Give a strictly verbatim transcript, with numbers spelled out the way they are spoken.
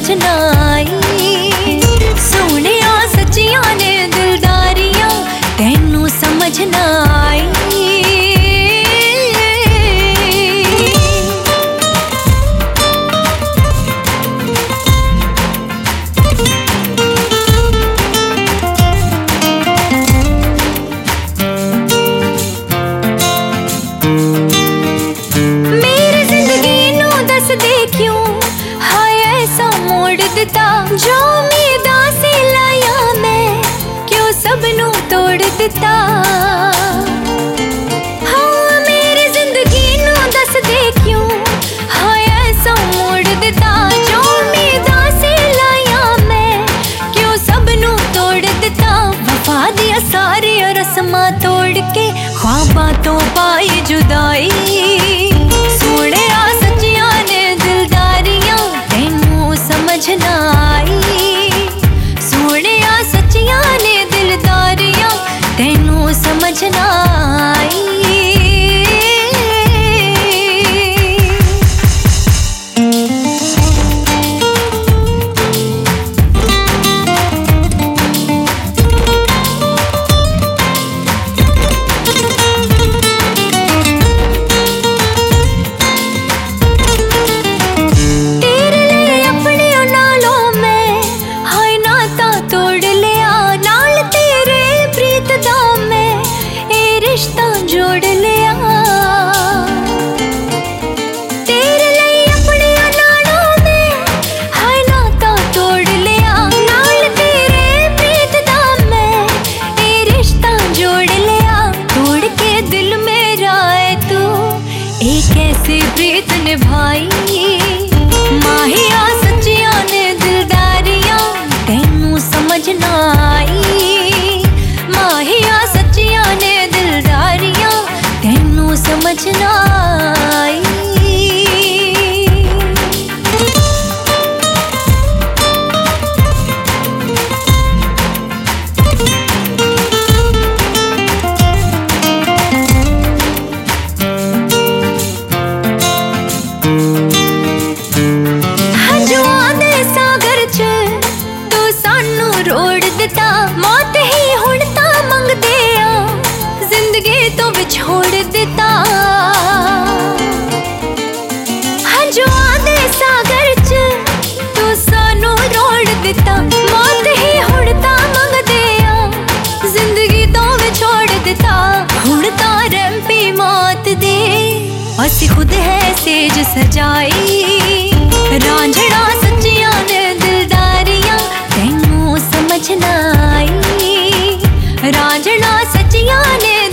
समझ ना आई। सोहणिया सच्चियां ने दिलदारियां तैनू समझ ना आई। जो उम्मीदां सी लाया मैं क्यों सबनू तोड़ दिता। हाँ मेरी जिंदगी नू दस दे क्यों हाय ऐसा मोड़ दिता। जो उम्मीदां सी लाया मैं क्यों सबनू तोड़ दिता। वफा दिया सारी रस्मां तोड़ के ख्वाबां तो पाई जुदाई। सोहणिया सच्चियां ने दिलदारियां तैनू समझ ना समझ ना आई। तेरे लिए अपने नालों में हाय नाता तोड़ लिया। नाल तेरे प्रीत दा रिश्ता जोड़ लिया। तेरे लिए अपने नालों में हाय नाता तोड़ लिया। नाल तेरे प्रीत दा मैं ए रिश्ता जोड़ लिया। तोड़ के दिल मेरा है तू एक ऐसी प्रीत निभाई। माहिया सच्चियां ने दिलदारियां तैनू समझ ना आई। माहिया सच्चियां ने दिलदारियां तैनू समझ ना आई। हंजुआं दे सागर च तू सानू रोड़ दिता। मौत ही हुण तां मंगदे आ जिंदगी तो विछोड़ दिता। हंजुआं दे सागर च तू सानू रोड़ दिता। मौत ही हुण तां मंगदे आ जिंदगी तो विछोड़ दिता। हुण तां रैंपी मौत दे असीं खुद है सेज सजाई। रांझणा सच्चियां ने दिलदारियां तैनू समझ ना आई। रांझणा सच्चियां ने